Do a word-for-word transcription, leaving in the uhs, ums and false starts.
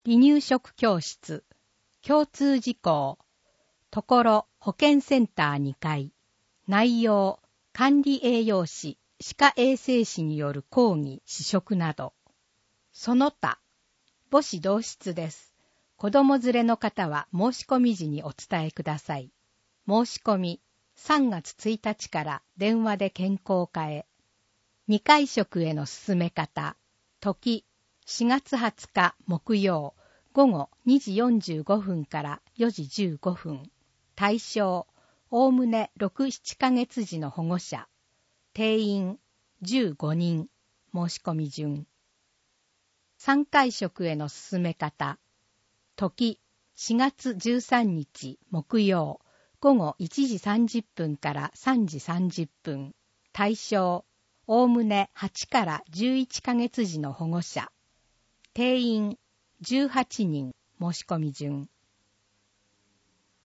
離乳食教室、共通事項、ところ保健センターにかい、内容、管理栄養士、歯科衛生士による講義、試食など。その他、母子同室です。子供連れの方は申し込み時にお伝えください。申し込み、さんがつついたちから電話で健康課へ。にかい食への進め方、時、しがつはつか木曜、午後にじよんじゅうごふんからよじじゅうごふん。対象、おおむねろく、ななかげつ児の保護者。定員、じゅうごにん。申し込み順。さんかい食への進め方。時、しがつじゅうさんにち木曜、午後いちじさんじゅっぷんからさんじさんじゅっぷん。対象、おおむねはちからじゅういっかげつ児の保護者。定員、じゅうはちにん。申し込み順。